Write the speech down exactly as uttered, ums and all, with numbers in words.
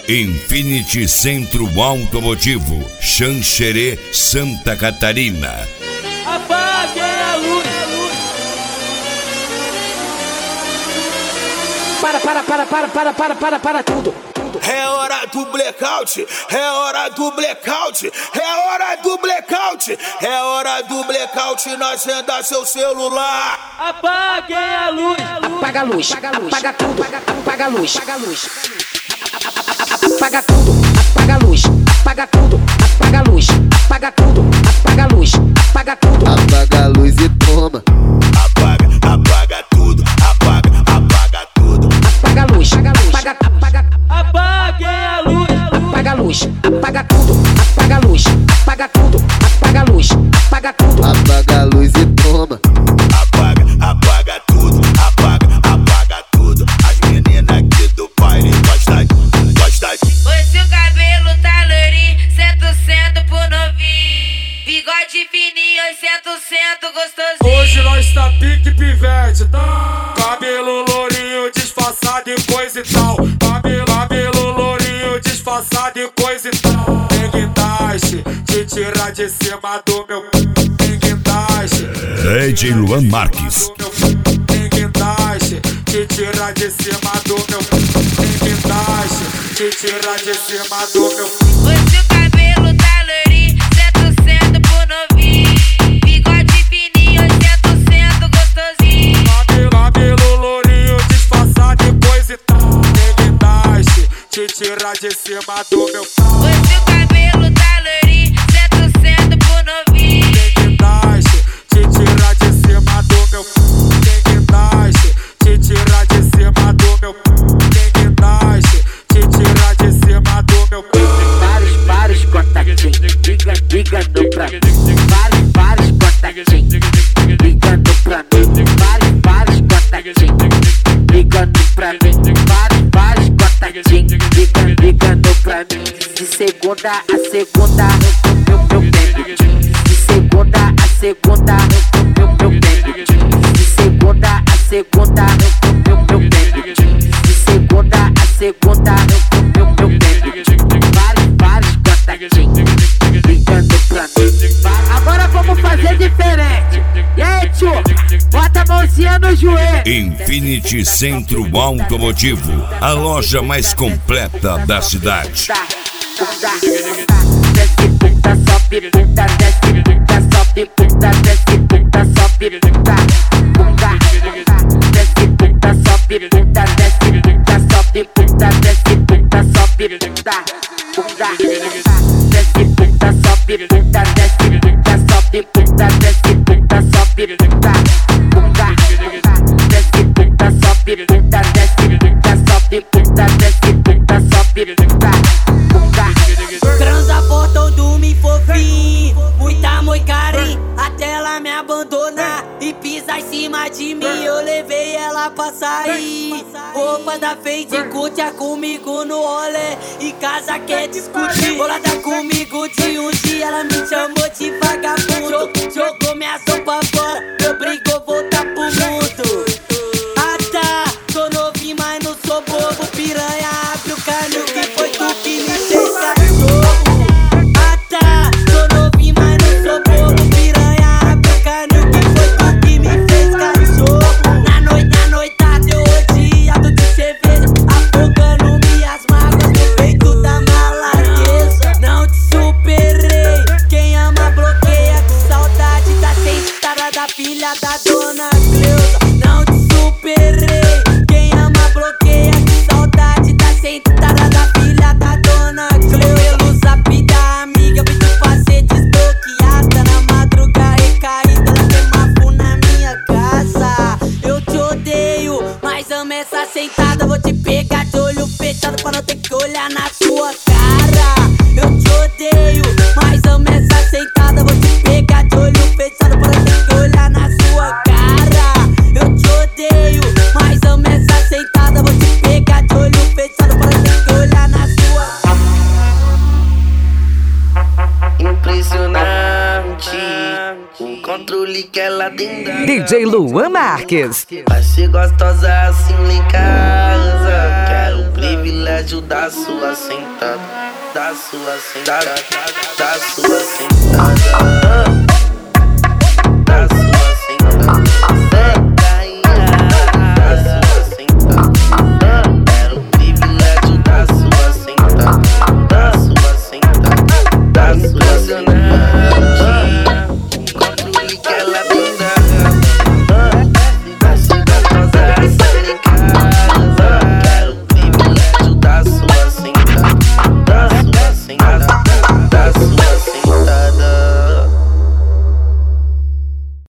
Infinity Centro Automotivo, Xanxerê, Santa Catarina. Apague a luz. Para, para, para, para, para, para, para, para tudo. É hora do blackout, é hora do blackout, é hora do blackout, é hora do blackout na agenda seu celular. Apague a luz. Apaga a luz, apaga tudo, apaga a luz, apaga a luz. Apaga tudo, apaga a luz, apaga tudo, apaga a luz, apaga tudo, apaga a luz, apaga tudo. Apaga a luz e toma. Apaga, apaga tudo, apaga, apaga tudo. Apaga a luz, apaga, apaga, apague a luz. Apaga a luz, apaga tudo, apaga a luz, apaga tudo, apaga a luz, apaga tudo. Apaga a luz e toma. Apaga, apaga tudo, apaga, apaga tudo. As meninas aqui do baile gostam, gostam. Hoje o cabelo tá loirinho, cento cento por novinho. Bigode fininho, cento cento gostosinho. Hoje nós tá pique pivete, tá? Cabelo lourinho, disfarçado e coisa e tal. Cabelo, cabelo lourinho, disfarçado e coisa e tal. Tem guindaste, te tirar de cima do meu. Tem guindaste, D J Luan Marques. tem guindaste, te tirar de cima do meu. Tem guindaste, te tirar de cima do meu. Hoje o cabelo tá loirinho, cento cento por novinho. Bigode fininho, cento cento gostosinho. Cabelo, cabelo lourinho, disfarçado e coisa e tal. Tem guindaste, te tirar de cima do meu. Hoje o cabelo tá loirinho, cento cento por novinho. Tem guindaste, te tirar de cima do meu. Tem guindaste, te tirar de cima do meu. Tem guindaste, te tirar de cima do meu. Vários, vários contatinhos, liga, ligando pra mim. Vários, vários contatinhos, ligando pra mim. Vários, vários contatinhos, ligando pra mim. Vários, vários contatinhos, ligando, ligando pra mim. De segunda a segunda, eu, eu, eu pego. De segunda a segunda, eu, eu, eu pego. De segunda a segunda, eu, eu, eu pego. De segunda a segunda, eu, eu, eu pego. Vários, vários contatinhos, ligando pra mim. Agora vamos fazer diferente. E aí, tio? Bota a mãozinha no joelho. Infinity Centro Automotivo, a loja mais completa da cidade. Desce puta, sobe puta, desce puta, sobe puta, desce puta, sobe puta, puta. Desce puta, sobe puta, desce puta, sobe puta, desce puta, sobe puta, puta. Desce puta, sobe puta, desce puta, sobe puta, desce puta, sobe puta, puta. Desce puta, sobe puta, desce puta, sobe puta, desce puta, sobe puta, puta. Transa portão do me fofinho, muita moi carinho, até ela me abandonar e pisa em cima de mim. Eu levei ela pra sair. Roupa da Fade, curte comigo no rolê, em casa quer discutir. Bolada comigo de um dia, ela me chamou de vagabundo. Jogou minha sopa fora, eu brigo, voltar pro mundo. Ah tá, tô novinho, mas não sou bobo. Piranha, abre o caminho, que foi tu que me fez cachorro. Ah tá, tô novinho, mas não sou bobo. Piranha, abre o caminho, que foi tu que me fez cachorro. Na noite, na noitada eu odiado de cerveja, afogando minhas mágoas no peito da maladeza. Não te superei, quem ama bloqueia, com saudade da sentada da filha da dona Cleusa. Não te superei, quem ama bloqueia, com saudade da sentada da filha da dona Cleusa. Pelo zap da amiga, eu vi tu fazer desbloqueada. Na madruga recaída, ela queimafo na minha casa. Eu te odeio, mas amo essa sentada. Vou te pegar de olho fechado pra não ter que olhar na sua cara. Eu te odeio, mas amo essa sentada. Vou te pegar de olho fechado pra não ter que olhar na sua cara. Eu te odeio, mas amo essa sentada. Vou te pegar de olho fechado pra não ter que olhar na sua. Impressionante o controle que ela tem. D J Luan Marques. Vai ser gostosa assim lá em casa. Quero um privilégio prédio da sua sentada, da sua sentada, da sua sentada.